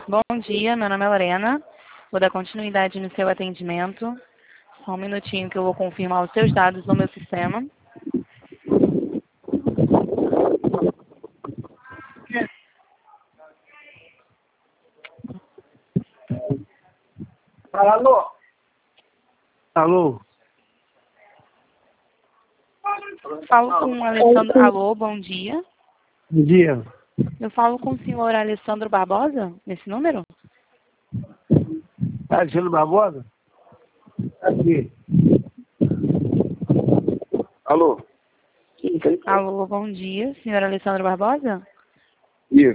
Bom dia, meu nome é Lorena. Vou dar continuidade no seu atendimento. Só um minutinho que eu vou confirmar os seus dados no meu sistema. Alô? Alô? Falo com o Alessandro. Alô, bom dia. Bom dia. Eu falo com o senhor Alessandro Barbosa, nesse número? Alexandre Barbosa? Aqui. Alô? Alô, bom dia, senhor Alessandro Barbosa?